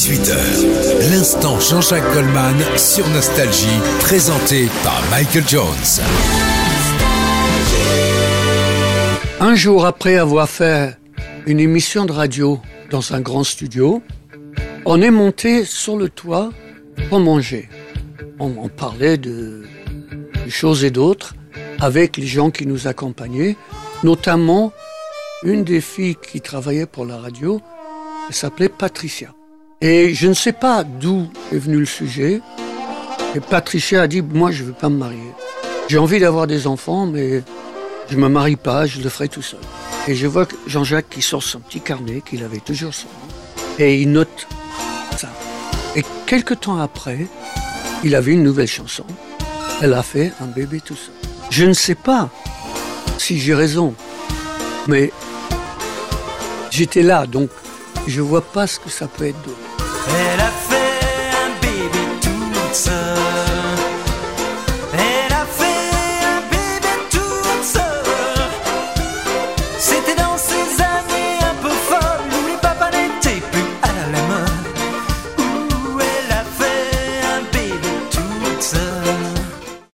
18h, l'instant Jean-Jacques Goldman sur Nostalgie, présenté par Michael Jones. Un jour après avoir fait une émission de radio dans un grand studio, on est monté sur le toit pour manger. On parlait de choses et d'autres avec les gens qui nous accompagnaient, notamment une des filles qui travaillait pour la radio, elle s'appelait Patricia. Et je ne sais pas d'où est venu le sujet. Et Patricia a dit, moi je ne veux pas me marier. J'ai envie d'avoir des enfants, mais je ne me marie pas, je le ferai tout seul. Et je vois que Jean-Jacques qui sort son petit carnet, qu'il avait toujours sur lui, et il note ça. Et quelques temps après, il avait une nouvelle chanson. Elle a fait un bébé tout seul. Je ne sais pas si j'ai raison, mais j'étais là, donc je vois pas ce que ça peut être d'autre. Elle a